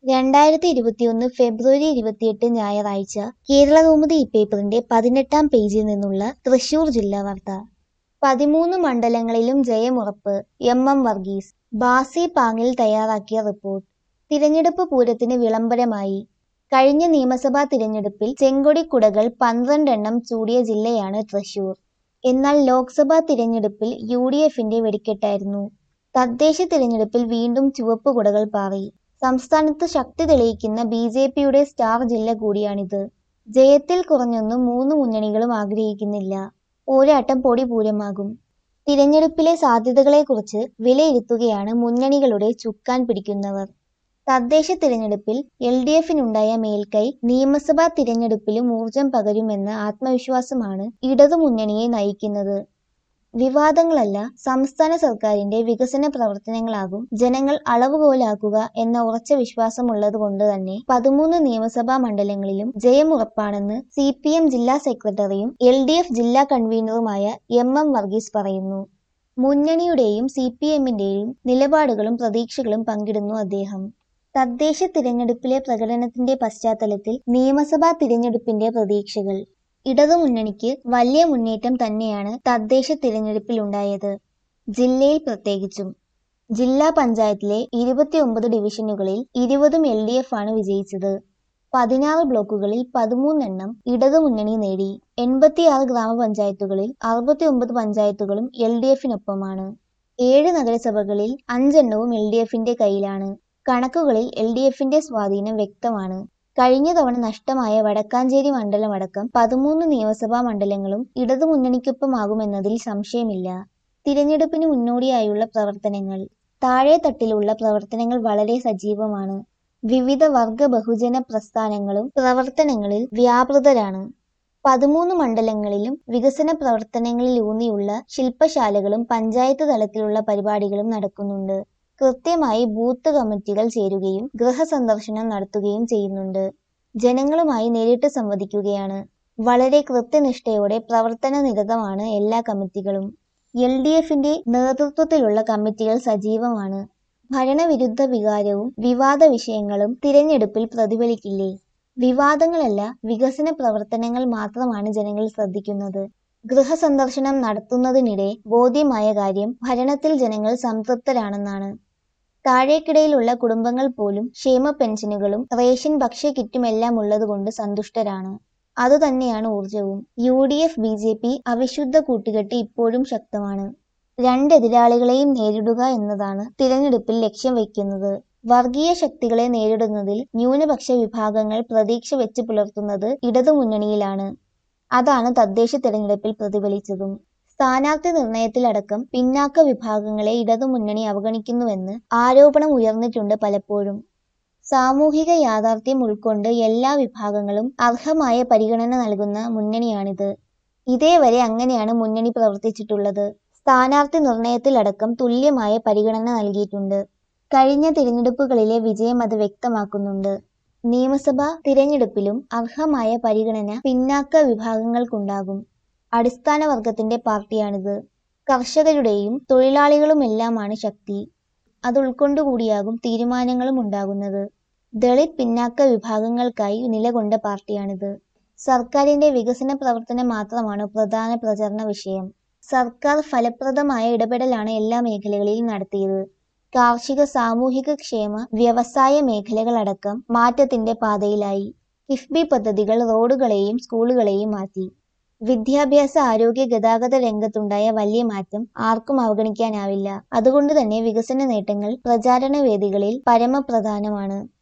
2021 ഫെബ്രുവരി 28 ഞായറാഴ്ച കേരളകൗമുദി ഇപ്പേപ്പറിന്റെ 18-ാം പേജിൽ നിന്നുള്ള തൃശൂർ ജില്ലാ വാർത്ത. 13 മണ്ഡലങ്ങളിലും ജയമുറപ്പ് എം വർഗീസ്. ബാസി പാങ്ങിൽ തയ്യാറാക്കിയ റിപ്പോർട്ട്. തിരഞ്ഞെടുപ്പ് പൂരത്തിന് വിളംബരമായി. കഴിഞ്ഞ നിയമസഭാ തിരഞ്ഞെടുപ്പിൽ ചെങ്കൊടിക്കുടകൾ 12 എണ്ണം ചൂടിയ ജില്ലയാണ് തൃശൂർ. എന്നാൽ ലോക്സഭാ തിരഞ്ഞെടുപ്പിൽ UDFന്റെ വെടിക്കെട്ടായിരുന്നു. തദ്ദേശ തിരഞ്ഞെടുപ്പിൽ വീണ്ടും ചുവപ്പ് കുടകൾ പാറി. സംസ്ഥാനത്ത് ശക്തി തെളിയിക്കുന്ന BJPയുടെ സ്റ്റാർ ജില്ല കൂടിയാണിത്. ജയത്തിൽ കുറഞ്ഞൊന്നും മൂന്ന് മുന്നണികളും ആഗ്രഹിക്കുന്നില്ല. പോരാട്ടം പൊടിപൂരമാകും. തിരഞ്ഞെടുപ്പിലെ സാധ്യതകളെക്കുറിച്ച് വിലയിരുത്തുകയാണ് മുന്നണികളുടെ ചുക്കാൻ പിടിക്കുന്നവർ. തദ്ദേശ തിരഞ്ഞെടുപ്പിൽ LDFനുണ്ടായ മേൽക്കൈ നിയമസഭാ തിരഞ്ഞെടുപ്പിലും ഊർജം പകരുമെന്ന ആത്മവിശ്വാസമാണ് ഇടതുമുന്നണിയെ നയിക്കുന്നത്. വിവാദങ്ങളല്ല, സംസ്ഥാന സർക്കാരിന്റെ വികസന പ്രവർത്തനങ്ങളാകും ജനങ്ങൾ അളവുകോലാക്കുക എന്ന ഉറച്ച വിശ്വാസമുള്ളതുകൊണ്ട് തന്നെ 13 നിയമസഭാ മണ്ഡലങ്ങളിലും ജയമുറപ്പാണെന്ന് CPM ജില്ലാ സെക്രട്ടറിയും LDF ജില്ലാ കൺവീനറുമായ എം വർഗീസ് പറയുന്നു. മുന്നണിയുടെയും CPMന്റെയും നിലപാടുകളും പ്രതീക്ഷകളും പങ്കിടുന്നു അദ്ദേഹം. തദ്ദേശ തിരഞ്ഞെടുപ്പിലെ പ്രകടനത്തിന്റെ പശ്ചാത്തലത്തിൽ നിയമസഭാ തിരഞ്ഞെടുപ്പിന്റെ പ്രതീക്ഷകൾ. ഇടതുമുന്നണിക്ക് വലിയ മുന്നേറ്റം തന്നെയാണ് തദ്ദേശ തിരഞ്ഞെടുപ്പിലുണ്ടായത്. ജില്ലയിൽ പ്രത്യേകിച്ചും. ജില്ലാ പഞ്ചായത്തിലെ 29 ഡിവിഷനുകളിൽ 20ഉം LDF ആണ് വിജയിച്ചത്. 16 ബ്ലോക്കുകളിൽ 13 എണ്ണം ഇടതുമുന്നണി നേടി. 86 ഗ്രാമപഞ്ചായത്തുകളിൽ 69 പഞ്ചായത്തുകളും LDFനൊപ്പമാണ്. 7 നഗരസഭകളിൽ 5 എണ്ണവും LDFന്റെ കയ്യിലാണ്. കണക്കുകളിൽ LDFന്റെ സ്വാധീനം വ്യക്തമാണ്. കഴിഞ്ഞ തവണ നഷ്ടമായ വടക്കാഞ്ചേരി മണ്ഡലമടക്കം 13 നിയമസഭാ മണ്ഡലങ്ങളും ഇടതുമുന്നണിക്കൊപ്പമാകുമെന്നതിൽ സംശയമില്ല. തിരഞ്ഞെടുപ്പിന് മുന്നോടിയായുള്ള പ്രവർത്തനങ്ങൾ. താഴെത്തട്ടിലുള്ള പ്രവർത്തനങ്ങൾ വളരെ സജീവമാണ്. വിവിധ വർഗ ബഹുജന പ്രസ്ഥാനങ്ങളും പ്രവർത്തനങ്ങളിൽ വ്യാപൃതരാണ്. 13 മണ്ഡലങ്ങളിലും വികസന പ്രവർത്തനങ്ങളിലൂന്നിയുള്ള ശില്പശാലകളും പഞ്ചായത്ത് തലത്തിലുള്ള പരിപാടികളും നടക്കുന്നുണ്ട്. കൃത്യമായി ബൂത്ത് കമ്മിറ്റികൾ ചേരുകയും ഗൃഹസന്ദർശനം നടത്തുകയും ചെയ്യുന്നുണ്ട്. ജനങ്ങളുമായി നേരിട്ട് സംവദിക്കുകയാണ്. വളരെ കൃത്യനിഷ്ഠയോടെ പ്രവർത്തന നിരതമാണ് എല്ലാ കമ്മിറ്റികളും. LDFന്റെ നേതൃത്വത്തിലുള്ള കമ്മിറ്റികൾ സജീവമാണ്. ഭരണവിരുദ്ധ വികാരവും വിവാദ വിഷയങ്ങളും തിരഞ്ഞെടുപ്പിൽ പ്രതിഫലിക്കില്ലേ? വിവാദങ്ങളല്ല, വികസന പ്രവർത്തനങ്ങൾ മാത്രമാണ് ജനങ്ങൾ ശ്രദ്ധിക്കുന്നത്. ഗൃഹസന്ദർശനം നടത്തുന്നതിനിടെ ബോധ്യമായ കാര്യം ഭരണത്തിൽ ജനങ്ങൾ സംതൃപ്തരാണെന്നാണ്. താഴേക്കിടയിലുള്ള കുടുംബങ്ങൾ പോലും ക്ഷേമ പെൻഷനുകളും റേഷൻ ഭക്ഷ്യക്കിറ്റുമെല്ലാം ഉള്ളതുകൊണ്ട് സന്തുഷ്ടരാണ്. അതുതന്നെയാണ് ഊർജവും. UDF BJP അവിശുദ്ധ കൂട്ടുകെട്ട് ഇപ്പോഴും ശക്തമാണ്. രണ്ടെതിരാളികളെയും നേരിടുക എന്നതാണ് തിരഞ്ഞെടുപ്പിൽ ലക്ഷ്യം വയ്ക്കുന്നത്. വർഗീയ ശക്തികളെ നേരിടുന്നതിൽ ന്യൂനപക്ഷ വിഭാഗങ്ങൾ പ്രതീക്ഷ വെച്ച് പുലർത്തുന്നത് ഇടതുമുന്നണിയിലാണ്. അതാണ് തദ്ദേശ തിരഞ്ഞെടുപ്പിൽ പ്രതിഫലിച്ചതും. സ്ഥാനാർത്ഥി നിർണയത്തിലടക്കം പിന്നാക്ക വിഭാഗങ്ങളെ ഇടതുമുന്നണി അവഗണിക്കുന്നുവെന്ന് ആരോപണം ഉയർന്നിട്ടുണ്ട് പലപ്പോഴും. സാമൂഹിക യാഥാർത്ഥ്യം ഉൾക്കൊണ്ട് എല്ലാ വിഭാഗങ്ങളും അർഹമായ പരിഗണന നൽകുന്ന മുന്നണിയാണിത്. ഇതേവരെ അങ്ങനെയാണ് മുന്നണി പ്രവർത്തിച്ചിട്ടുള്ളത്. സ്ഥാനാർത്ഥി നിർണയത്തിലടക്കം തുല്യമായ പരിഗണന നൽകിയിട്ടുണ്ട്. കഴിഞ്ഞ തിരഞ്ഞെടുപ്പുകളിലെ വിജയം അത് വ്യക്തമാക്കുന്നുണ്ട്. നിയമസഭാ തിരഞ്ഞെടുപ്പിലും അർഹമായ പരിഗണന പിന്നാക്ക വിഭാഗങ്ങൾക്കുണ്ടാകും. അടിസ്ഥാന വർഗത്തിന്റെ പാർട്ടിയാണിത്. കർഷകരുടെയും തൊഴിലാളികളുമെല്ലാമാണ് ശക്തി. അത് ഉൾക്കൊണ്ടുകൂടിയാകും തീരുമാനങ്ങളും ഉണ്ടാകുന്നത്. ദളിത് പിന്നാക്ക വിഭാഗങ്ങൾക്കായി നിലകൊണ്ട പാർട്ടിയാണിത്. സർക്കാരിന്റെ വികസന പ്രവർത്തനം മാത്രമാണ് പ്രധാന പ്രചരണ വിഷയം. സർക്കാർ ഫലപ്രദമായ ഇടപെടലാണ് എല്ലാ മേഖലകളിലും നടത്തിയത്. കാർഷിക സാമൂഹിക ക്ഷേമ വ്യവസായ മേഖലകളടക്കം മാറ്റത്തിന്റെ പാതയിലായി. കിഫ്ബി പദ്ധതികൾ റോഡുകളെയും സ്കൂളുകളെയും മാറ്റി. വിദ്യാഭ്യാസ ആരോഗ്യ ഗതാഗത രംഗത്തുണ്ടായ വലിയ മാറ്റം ആർക്കും അവഗണിക്കാനാവില്ല. അതുകൊണ്ട് തന്നെ വികസന നേട്ടങ്ങൾ പ്രചാരണ വേദികളിൽ പരമപ്രധാനമാണ്.